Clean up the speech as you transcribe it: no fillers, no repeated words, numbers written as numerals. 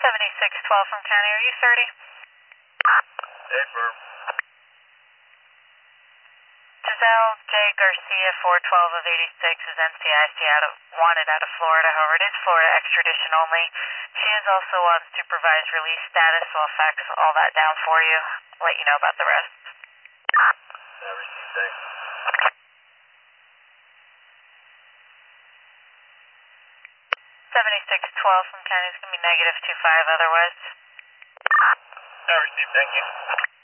7612 from County, are you 30? Affirm. Giselle J. Garcia, 412 of 86, is NCIC wanted out of Florida. However, it is Florida extradition only. She is also on supervised release status, so I'll fax all that down for you. I'll let you know about the rest. Received, thanks. 7612 from County is going to be -25 otherwise. Received, thank you.